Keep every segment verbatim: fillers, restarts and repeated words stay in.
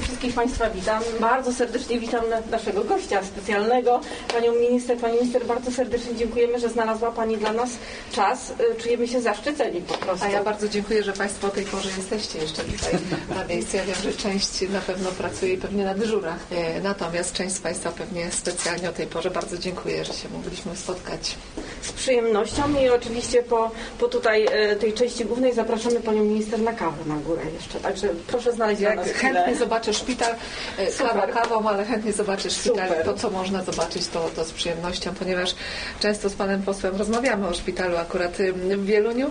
Wszystkich Państwa witam. Bardzo serdecznie witam naszego gościa specjalnego, Panią Minister. Pani Minister, bardzo serdecznie dziękujemy, że znalazła Pani dla nas czas. Czujemy się zaszczyceni po prostu. A ja bardzo dziękuję, że Państwo o tej porze jesteście jeszcze tutaj na miejscu. Ja wiem, że część na pewno pracuje i pewnie na dyżurach. Natomiast część z Państwa pewnie specjalnie o tej porze. Bardzo dziękuję, że się mogliśmy spotkać. Z przyjemnością i oczywiście po, po tutaj tej części głównej zapraszamy Panią Minister na kawę na górę jeszcze. Także proszę znaleźć Jak dla nas chętnie chwilę. zobaczę szpital, kawa kawą, ale chętnie zobaczę szpital. Super. To, co można zobaczyć, to, to z przyjemnością, ponieważ często z Panem Posłem rozmawiamy o szpitalu akurat w Wieluniu,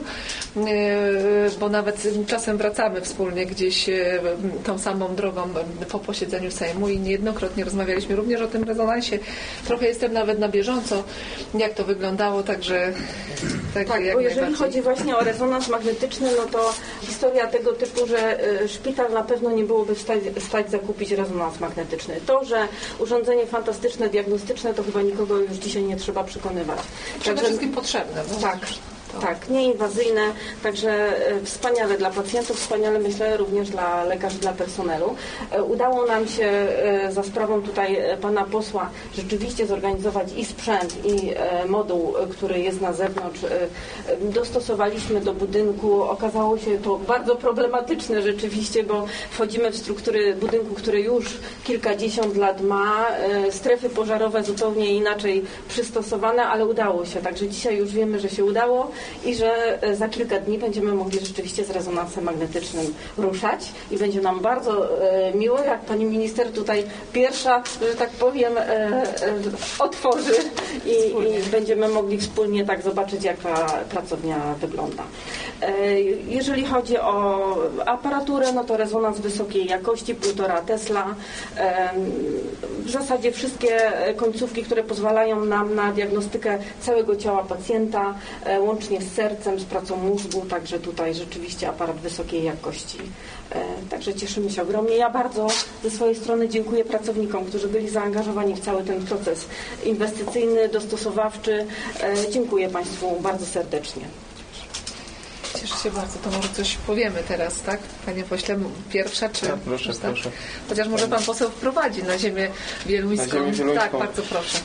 bo nawet czasem wracamy wspólnie gdzieś tą samą drogą po posiedzeniu Sejmu i niejednokrotnie rozmawialiśmy również o tym rezonansie. Trochę jestem nawet na bieżąco, jak to wyglądało, także tak, Tak, jak bo jeżeli najbardziej. chodzi właśnie o rezonans magnetyczny, no to historia tego typu, że szpital na pewno nie byłoby stać, stać zakupić rezonans magnetyczny. To, że urządzenie fantastyczne, diagnostyczne, to chyba nikogo już dzisiaj nie trzeba przekonywać. Przede Także, wszystkim potrzebne. No. tak. To. Tak, nieinwazyjne, także e, wspaniale dla pacjentów, wspaniale myślę również dla lekarzy, dla personelu. E, udało nam się e, za sprawą tutaj e, Pana Posła rzeczywiście zorganizować i sprzęt, i e, moduł, e, który jest na zewnątrz. E, e, dostosowaliśmy do budynku. Okazało się to bardzo problematyczne rzeczywiście, bo wchodzimy w struktury budynku, który już kilkadziesiąt lat ma. E, strefy pożarowe zupełnie inaczej przystosowane, ale udało się. Także dzisiaj już wiemy, że się udało. I że za kilka dni będziemy mogli rzeczywiście z rezonansem magnetycznym ruszać i będzie nam bardzo e, miło, jak Pani Minister tutaj pierwsza, że tak powiem, e, e, otworzy i, i będziemy mogli wspólnie tak zobaczyć, jak ta pracownia wygląda. E, jeżeli chodzi o aparaturę, no to rezonans wysokiej jakości, półtora Tesla. E, w zasadzie wszystkie końcówki, które pozwalają nam na diagnostykę całego ciała pacjenta, e, łącznie z sercem, z pracą mózgu, także tutaj rzeczywiście aparat wysokiej jakości. E, także cieszymy się ogromnie. Ja bardzo ze swojej strony dziękuję pracownikom, którzy byli zaangażowani w cały ten proces inwestycyjny, dostosowawczy. E, dziękuję Państwu bardzo serdecznie. Cieszę się bardzo, to może coś powiemy teraz, tak? Panie pośle, pierwsza czy... Tak, proszę, tak? proszę. Chociaż może Pan poseł wprowadzi na ziemię wieluńską. Na ziemię wieluńską. Tak, bardzo proszę.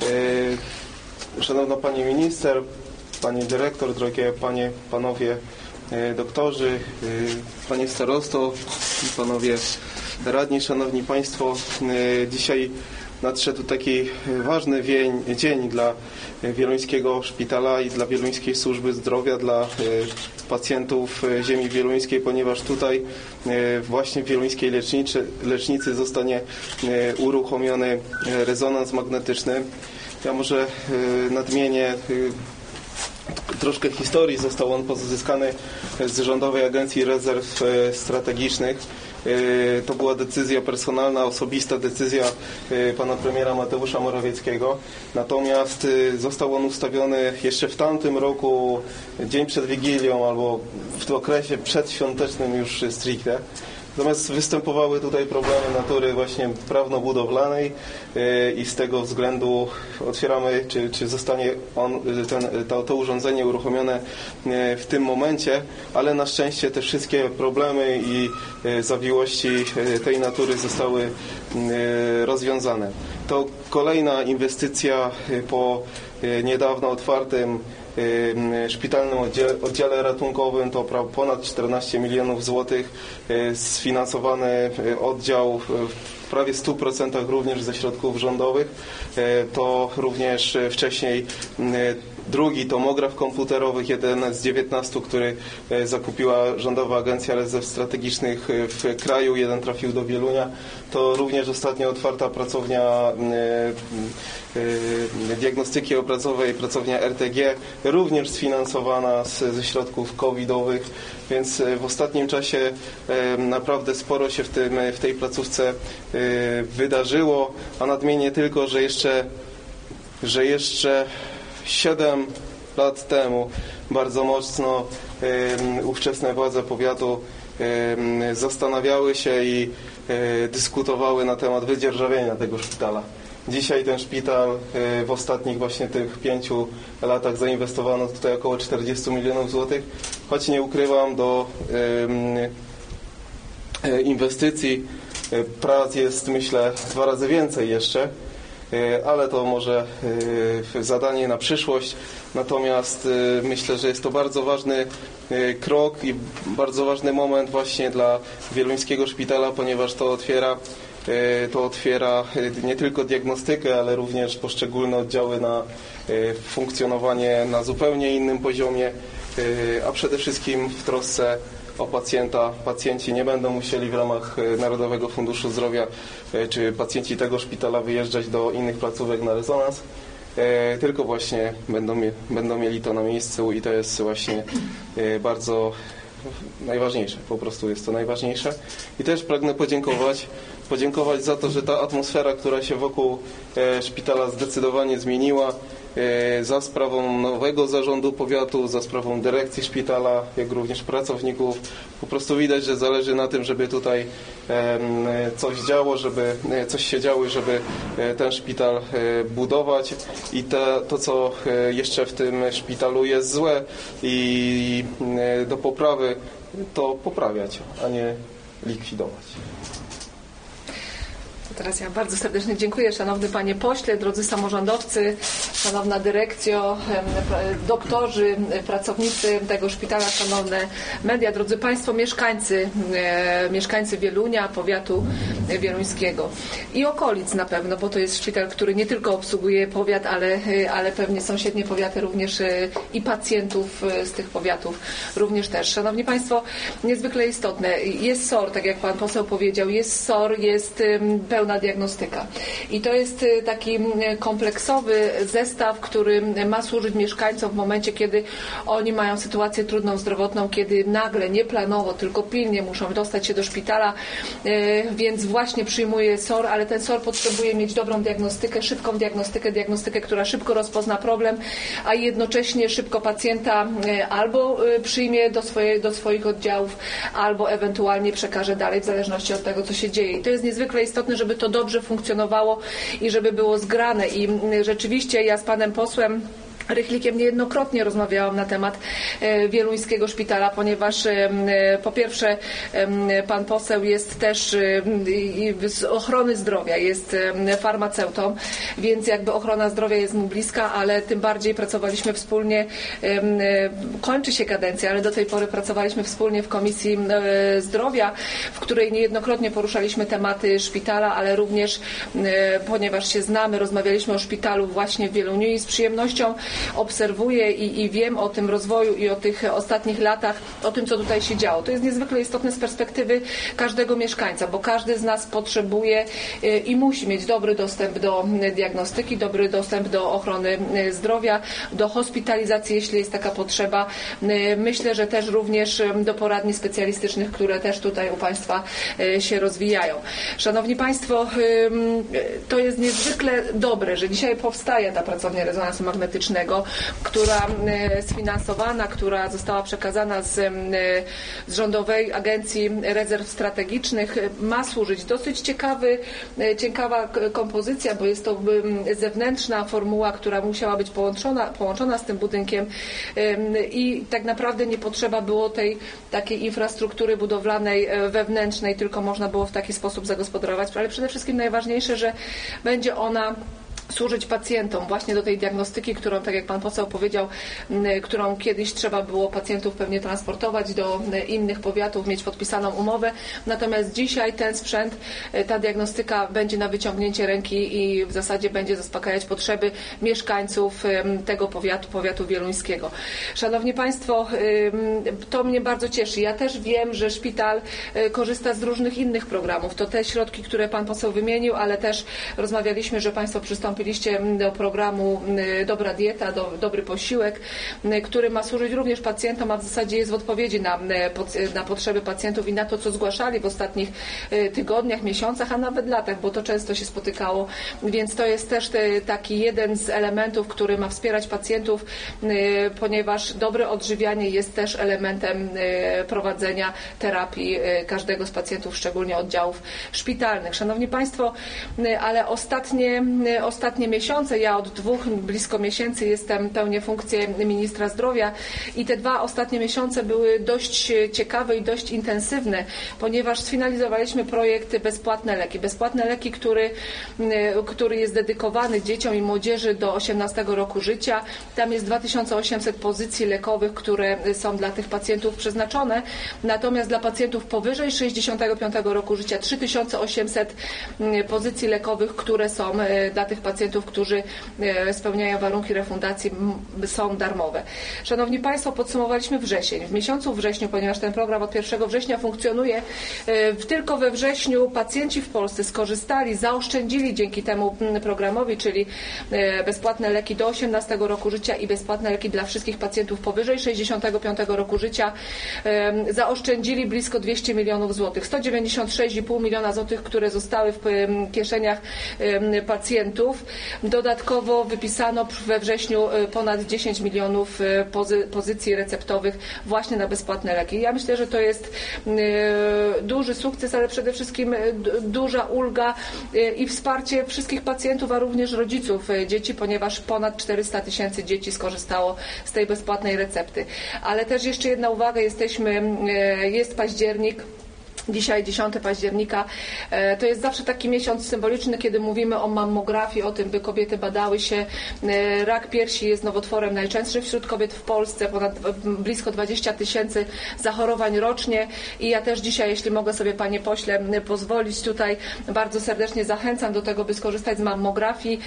E, Szanowna Pani Minister, Pani Dyrektor, drogie Panie, Panowie e, doktorzy, e, Panie Starosto, Panowie Radni, Szanowni Państwo, e, dzisiaj nadszedł taki ważny wień, dzień dla Wieluńskiego Szpitala i dla Wieluńskiej Służby Zdrowia, dla e, pacjentów ziemi wieluńskiej, ponieważ tutaj e, właśnie w Wieluńskiej leczniczy, lecznicy zostanie e, uruchomiony rezonans magnetyczny. Ja może e, nadmienię e, troszkę historii. Został on pozyskany z Rządowej Agencji Rezerw Strategicznych. To była decyzja personalna, osobista decyzja pana premiera Mateusza Morawieckiego. Natomiast został on ustawiony jeszcze w tamtym roku, dzień przed Wigilią albo w okresie przedświątecznym już stricte. Natomiast występowały tutaj problemy natury właśnie prawno-budowlanej i z tego względu otwieramy, czy, czy zostanie on, ten, to, to urządzenie uruchomione w tym momencie, ale na szczęście te wszystkie problemy i zawiłości tej natury zostały rozwiązane. To kolejna inwestycja po niedawno otwartym szpitalnym oddziale, oddziale ratunkowym, to ponad czternaście milionów złotych, sfinansowany oddział w prawie stu procentach również ze środków rządowych. To również wcześniej drugi tomograf komputerowy, jeden z dziewiętnastu, który zakupiła Rządowa Agencja Rezerw Strategicznych w kraju, jeden trafił do Wielunia. To również ostatnio otwarta pracownia diagnostyki obrazowej, pracownia R T G, również sfinansowana z, ze środków covidowych, więc w ostatnim czasie naprawdę sporo się w, tym, w tej placówce wydarzyło, a nadmienię tylko, że jeszcze, że jeszcze siedem lat temu bardzo mocno um, ówczesne władze powiatu um, zastanawiały się i um, dyskutowały na temat wydzierżawienia tego szpitala. Dzisiaj ten szpital um, w ostatnich właśnie tych pięciu latach zainwestowano tutaj około czterdzieści milionów złotych, choć nie ukrywam, do um, inwestycji Prac jest, myślę, dwa razy więcej jeszcze, ale to może zadanie na przyszłość. Natomiast myślę, że jest to bardzo ważny krok i bardzo ważny moment właśnie dla Wieluńskiego Szpitala, ponieważ to otwiera to otwiera nie tylko diagnostykę, ale również poszczególne oddziały na funkcjonowanie na zupełnie innym poziomie, a przede wszystkim w trosce o pacjenta. Pacjenci nie będą musieli w ramach Narodowego Funduszu Zdrowia czy pacjenci tego szpitala wyjeżdżać do innych placówek na rezonans, tylko właśnie będą, będą mieli to na miejscu i to jest właśnie bardzo najważniejsze, po prostu jest to najważniejsze. I też pragnę podziękować, podziękować za to, że ta atmosfera, która się wokół szpitala zdecydowanie zmieniła, za sprawą nowego zarządu powiatu, za sprawą dyrekcji szpitala, jak również pracowników. Po prostu widać, że zależy na tym, żeby tutaj coś działo, żeby coś się działo, żeby ten szpital budować i te, to, co jeszcze w tym szpitalu jest złe i do poprawy, to poprawiać, a nie likwidować. Teraz ja bardzo serdecznie dziękuję, szanowny panie pośle, drodzy samorządowcy, szanowna dyrekcjo, doktorzy, pracownicy tego szpitala, szanowne media, drodzy państwo, mieszkańcy, mieszkańcy Wielunia, powiatu wieluńskiego i okolic na pewno, bo to jest szpital, który nie tylko obsługuje powiat, ale, ale pewnie sąsiednie powiaty również i pacjentów z tych powiatów również też. Szanowni państwo, niezwykle istotne, jest S O R, tak jak pan poseł powiedział, jest S O R, jest pełna diagnostyka. I to jest taki kompleksowy zestaw, który ma służyć mieszkańcom w momencie, kiedy oni mają sytuację trudną zdrowotną, kiedy nagle, nieplanowo, tylko pilnie muszą dostać się do szpitala, więc właśnie przyjmuje S O R, ale ten S O R potrzebuje mieć dobrą diagnostykę, szybką diagnostykę, diagnostykę, która szybko rozpozna problem, a jednocześnie szybko pacjenta albo przyjmie do, swoje, do swoich oddziałów, albo ewentualnie przekaże dalej, w zależności od tego, co się dzieje. I to jest niezwykle istotne, żeby to dobrze funkcjonowało i żeby było zgrane. I rzeczywiście ja z panem posłem Rychlikiem niejednokrotnie rozmawiałam na temat Wieluńskiego Szpitala, ponieważ po pierwsze pan poseł jest też z ochrony zdrowia, jest farmaceutą, więc jakby ochrona zdrowia jest mu bliska, ale tym bardziej pracowaliśmy wspólnie, kończy się kadencja, ale do tej pory pracowaliśmy wspólnie w Komisji Zdrowia, w której niejednokrotnie poruszaliśmy tematy szpitala, ale również ponieważ się znamy, rozmawialiśmy o szpitalu właśnie w Wieluniu i z przyjemnością obserwuję i, i wiem o tym rozwoju i o tych ostatnich latach, o tym, co tutaj się działo. To jest niezwykle istotne z perspektywy każdego mieszkańca, bo każdy z nas potrzebuje i musi mieć dobry dostęp do diagnostyki, dobry dostęp do ochrony zdrowia, do hospitalizacji, jeśli jest taka potrzeba. Myślę, że też również do poradni specjalistycznych, które też tutaj u państwa się rozwijają. Szanowni państwo, to jest niezwykle dobre, że dzisiaj powstaje ta pracownia rezonansu magnetycznego, która sfinansowana, która została przekazana z, z Rządowej Agencji Rezerw Strategicznych, ma służyć. Dosyć ciekawy, ciekawa kompozycja, bo jest to zewnętrzna formuła, która musiała być połączona, połączona z tym budynkiem i tak naprawdę nie potrzeba było tej takiej infrastruktury budowlanej wewnętrznej, tylko można było w taki sposób zagospodarować, ale przede wszystkim najważniejsze, że będzie ona służyć pacjentom właśnie do tej diagnostyki, którą, tak jak pan poseł powiedział, którą kiedyś trzeba było pacjentów pewnie transportować do innych powiatów, mieć podpisaną umowę. Natomiast dzisiaj ten sprzęt, ta diagnostyka będzie na wyciągnięcie ręki i w zasadzie będzie zaspokajać potrzeby mieszkańców tego powiatu, powiatu wieluńskiego. Szanowni państwo, to mnie bardzo cieszy. Ja też wiem, że szpital korzysta z różnych innych programów. To te środki, które pan poseł wymienił, ale też rozmawialiśmy, że państwo przystąpiliście do programu Dobra Dieta, do, Dobry Posiłek, który ma służyć również pacjentom, a w zasadzie jest w odpowiedzi na, na potrzeby pacjentów i na to, co zgłaszali w ostatnich tygodniach, miesiącach, a nawet latach, bo to często się spotykało, więc to jest też te, taki jeden z elementów, który ma wspierać pacjentów, ponieważ dobre odżywianie jest też elementem prowadzenia terapii każdego z pacjentów, szczególnie oddziałów szpitalnych. Szanowni państwo, ale ostatnie, ostatnie ostatnie miesiące, ja od dwóch blisko miesięcy jestem, pełnię funkcję ministra zdrowia i te dwa ostatnie miesiące były dość ciekawe i dość intensywne, ponieważ sfinalizowaliśmy projekt Bezpłatne leki. Bezpłatne leki, który, który jest dedykowany dzieciom i młodzieży do osiemnastego roku życia. Tam jest dwa tysiące osiemset pozycji lekowych, które są dla tych pacjentów przeznaczone. Natomiast dla pacjentów powyżej sześćdziesiątego piątego roku życia trzy tysiące osiemset pozycji lekowych, które są dla tych pacjentów, którzy spełniają warunki refundacji, są darmowe. Szanowni Państwo, podsumowaliśmy wrzesień. W miesiącu wrześniu, ponieważ ten program od pierwszego września funkcjonuje, tylko we wrześniu pacjenci w Polsce skorzystali, zaoszczędzili dzięki temu programowi, czyli bezpłatne leki do osiemnastego roku życia i bezpłatne leki dla wszystkich pacjentów powyżej sześćdziesiątego piątego roku życia, zaoszczędzili blisko dwieście milionów złotych. sto dziewięćdziesiąt sześć i pół miliona złotych, które zostały w kieszeniach pacjentów. Dodatkowo wypisano we wrześniu ponad dziesięć milionów pozy pozycji receptowych właśnie na bezpłatne leki. Ja myślę, że to jest duży sukces, ale przede wszystkim duża ulga i wsparcie wszystkich pacjentów, a również rodziców dzieci, ponieważ ponad czterysta tysięcy dzieci skorzystało z tej bezpłatnej recepty. Ale też jeszcze jedna uwaga, jesteśmy, jest październik. Dzisiaj dziesiątego października. To jest zawsze taki miesiąc symboliczny, kiedy mówimy o mammografii, o tym, by kobiety badały się. Rak piersi jest nowotworem najczęstszym wśród kobiet w Polsce, ponad blisko dwadzieścia tysięcy zachorowań rocznie i ja też dzisiaj, jeśli mogę sobie, panie pośle, pozwolić tutaj, bardzo serdecznie zachęcam do tego, by skorzystać z mammografii.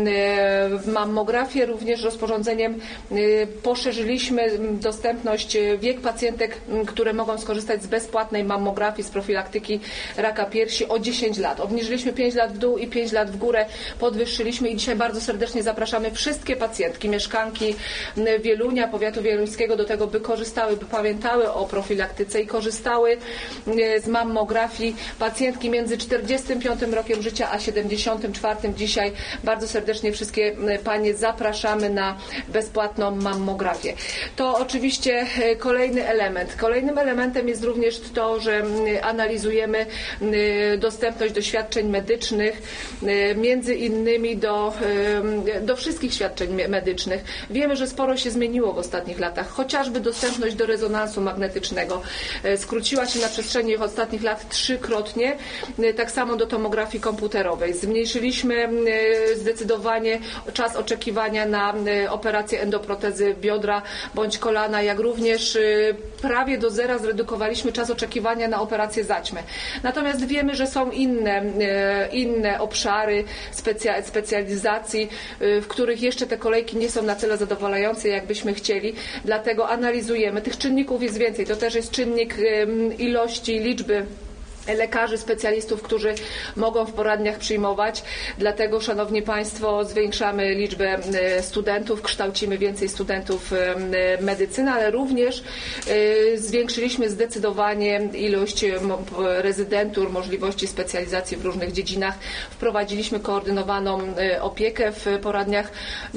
Mammografię również rozporządzeniem poszerzyliśmy dostępność, wiek pacjentek, które mogą skorzystać z bezpłatnej mammografii, z profilaktyki raka piersi o dziesięć lat. Obniżyliśmy pięć lat w dół i pięć lat w górę, podwyższyliśmy i dzisiaj bardzo serdecznie zapraszamy wszystkie pacjentki, mieszkanki Wielunia, powiatu wieluńskiego do tego, by korzystały, by pamiętały o profilaktyce i korzystały z mammografii. Pacjentki między czterdziestym piątym rokiem życia a siedemdziesiątym czwartym dzisiaj bardzo serdecznie wszystkie panie zapraszamy na bezpłatną mammografię. To oczywiście kolejny element. Kolejnym elementem jest również to, że analizujemy dostępność do świadczeń medycznych, między innymi do, do wszystkich świadczeń medycznych. Wiemy, że sporo się zmieniło w ostatnich latach, chociażby dostępność do rezonansu magnetycznego skróciła się na przestrzeni ostatnich lat trzykrotnie, tak samo do tomografii komputerowej. Zmniejszyliśmy zdecydowanie czas oczekiwania na operację endoprotezy biodra bądź kolana, jak również prawie do zera zredukowaliśmy czas oczekiwania na operację zaćmy. Natomiast wiemy, że są inne, inne obszary specja, specjalizacji, w których jeszcze te kolejki nie są na tyle zadowalające, jak byśmy chcieli. Dlatego analizujemy. Tych czynników jest więcej. To też jest czynnik ilości, liczby lekarzy, specjalistów, którzy mogą w poradniach przyjmować. Dlatego, szanowni państwo, zwiększamy liczbę studentów, kształcimy więcej studentów medycyny, ale również zwiększyliśmy zdecydowanie ilość rezydentur, możliwości specjalizacji w różnych dziedzinach. Wprowadziliśmy koordynowaną opiekę w poradniach,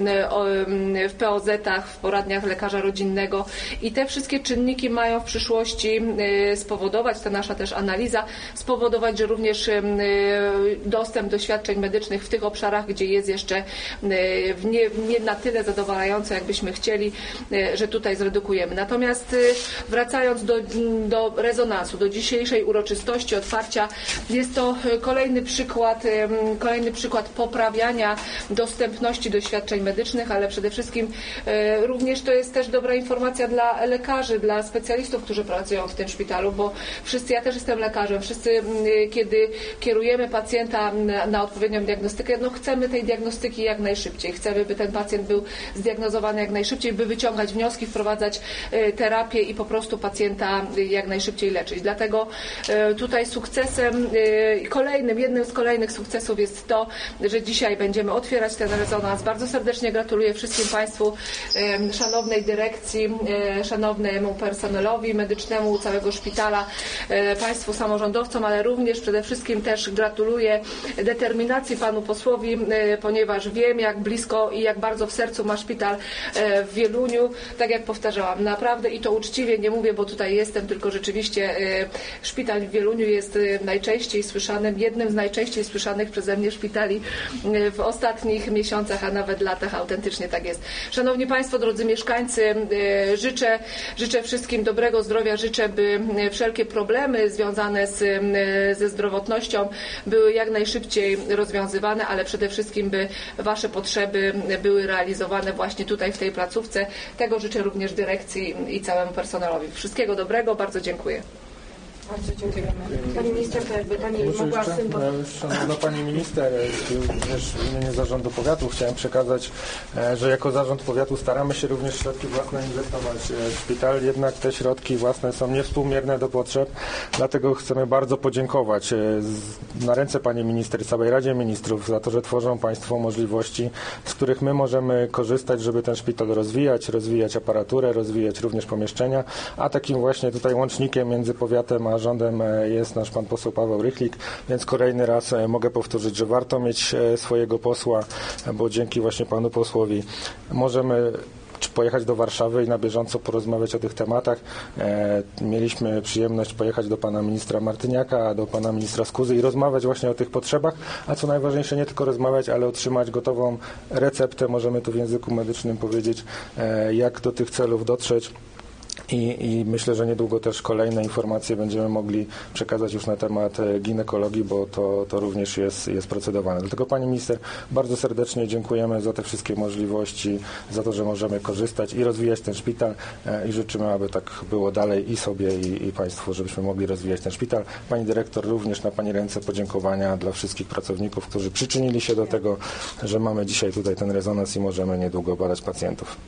w P O Z-ach, w poradniach lekarza rodzinnego i te wszystkie czynniki mają w przyszłości spowodować, ta nasza też analiza, spowodować, że również dostęp do świadczeń medycznych w tych obszarach, gdzie jest jeszcze nie, nie na tyle zadowalający, jakbyśmy chcieli, że tutaj zredukujemy. Natomiast wracając do, do rezonansu, do dzisiejszej uroczystości otwarcia, jest to kolejny przykład, kolejny przykład poprawiania dostępności do świadczeń medycznych, ale przede wszystkim również to jest też dobra informacja dla lekarzy, dla specjalistów, którzy pracują w tym szpitalu, bo wszyscy, ja też jestem lekarzem, wszyscy, kiedy kierujemy pacjenta na, na odpowiednią diagnostykę, no chcemy tej diagnostyki jak najszybciej. Chcemy, by ten pacjent był zdiagnozowany jak najszybciej, by wyciągać wnioski, wprowadzać terapię i po prostu pacjenta jak najszybciej leczyć. Dlatego tutaj sukcesem, kolejnym, jednym z kolejnych sukcesów jest to, że dzisiaj będziemy otwierać ten rezonans. Bardzo serdecznie gratuluję wszystkim Państwu, szanownej dyrekcji, szanownemu personelowi medycznemu całego szpitala, Państwu samorządowi, samorządowcom, ale również przede wszystkim też gratuluję determinacji panu posłowi, ponieważ wiem, jak blisko i jak bardzo w sercu ma szpital w Wieluniu. Tak jak powtarzałam, naprawdę i to uczciwie nie mówię, bo tutaj jestem, tylko rzeczywiście szpital w Wieluniu jest najczęściej słyszanym, jednym z najczęściej słyszanych przeze mnie szpitali w ostatnich miesiącach, a nawet latach. Autentycznie tak jest. Szanowni Państwo, drodzy mieszkańcy, życzę, życzę wszystkim dobrego zdrowia, życzę, by wszelkie problemy związane z, ze zdrowotnością były jak najszybciej rozwiązywane, ale przede wszystkim, by Wasze potrzeby były realizowane właśnie tutaj w tej placówce. Tego życzę również dyrekcji i całemu personelowi. Wszystkiego dobrego, bardzo dziękuję. Bardzo dziękujemy. Pani minister, to jakby Pani mogła symbol... Szanowna Pani Minister, również w imieniu Zarządu Powiatu chciałem przekazać, że jako Zarząd Powiatu staramy się również środki własne inwestować w szpital, jednak te środki własne są niewspółmierne do potrzeb, dlatego chcemy bardzo podziękować na ręce Pani Minister, całej Radzie Ministrów za to, że tworzą Państwo możliwości, z których my możemy korzystać, żeby ten szpital rozwijać, rozwijać aparaturę, rozwijać również pomieszczenia, a takim właśnie tutaj łącznikiem między powiatem a rządem jest nasz pan poseł Paweł Rychlik, więc kolejny raz mogę powtórzyć, że warto mieć swojego posła, bo dzięki właśnie panu posłowi możemy pojechać do Warszawy i na bieżąco porozmawiać o tych tematach. Mieliśmy przyjemność pojechać do pana ministra Martyniaka, do pana ministra Skuzy i rozmawiać właśnie o tych potrzebach, a co najważniejsze nie tylko rozmawiać, ale otrzymać gotową receptę, możemy tu w języku medycznym powiedzieć, jak do tych celów dotrzeć. I, I myślę, że niedługo też kolejne informacje będziemy mogli przekazać już na temat ginekologii, bo to, to również jest, jest procedowane. Dlatego Pani Minister, bardzo serdecznie dziękujemy za te wszystkie możliwości, za to, że możemy korzystać i rozwijać ten szpital i życzymy, aby tak było dalej i sobie, i, i Państwu, żebyśmy mogli rozwijać ten szpital. Pani Dyrektor, również na Pani ręce podziękowania dla wszystkich pracowników, którzy przyczynili się do tego, że mamy dzisiaj tutaj ten rezonans i możemy niedługo badać pacjentów.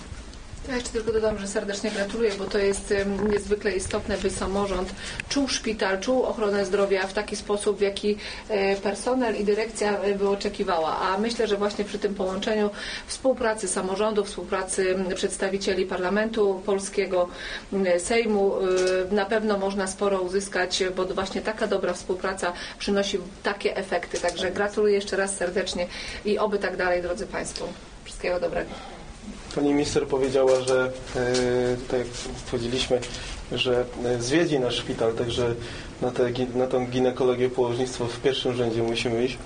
Ja jeszcze tylko dodam, że serdecznie gratuluję, bo to jest niezwykle istotne, by samorząd czuł szpital, czuł ochronę zdrowia w taki sposób, w jaki personel i dyrekcja by oczekiwała. A myślę, że właśnie przy tym połączeniu współpracy samorządu, współpracy przedstawicieli Parlamentu Polskiego, Sejmu, na pewno można sporo uzyskać, bo właśnie taka dobra współpraca przynosi takie efekty. Także gratuluję jeszcze raz serdecznie i oby tak dalej, drodzy Państwo. Wszystkiego dobrego. Pani minister powiedziała, że e, tak jak powiedzieliśmy, że zwiedzi nasz szpital, także na, te, na tą ginekologię, położnictwo w pierwszym rzędzie musimy iść.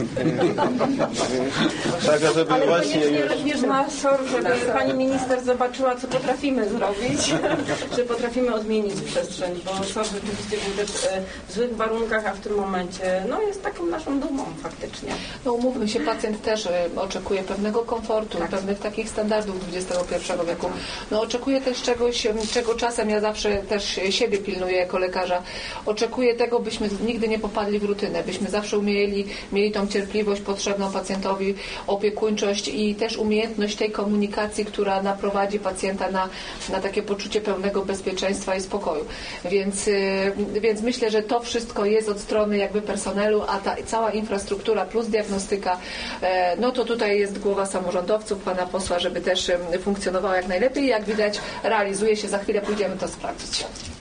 Tak, żeby ale właśnie już... również na SOR, żeby Pani minister zobaczyła, co potrafimy zrobić, że potrafimy odmienić przestrzeń, bo SOR rzeczywiście był też w złych warunkach, a w tym momencie no, jest taką naszą dumą faktycznie. No umówmy się, pacjent też oczekuje pewnego komfortu, tak. pewnych takich standardów dwudziestego pierwszego wieku. No oczekuje też czegoś, czego czasem ja zawsze też siebie pilnuję jako lekarza. Oczekuję tego, byśmy nigdy nie popadli w rutynę, byśmy zawsze umieli, mieli tą cierpliwość potrzebną pacjentowi, opiekuńczość i też umiejętność tej komunikacji, która naprowadzi pacjenta na, na takie poczucie pełnego bezpieczeństwa i spokoju. Więc, więc myślę, że to wszystko jest od strony jakby personelu, a ta cała infrastruktura plus diagnostyka, no to tutaj jest głowa samorządowców, pana posła, żeby też funkcjonowała jak najlepiej. Jak widać, realizuje się. Za chwilę pójdziemy to sprawdzić.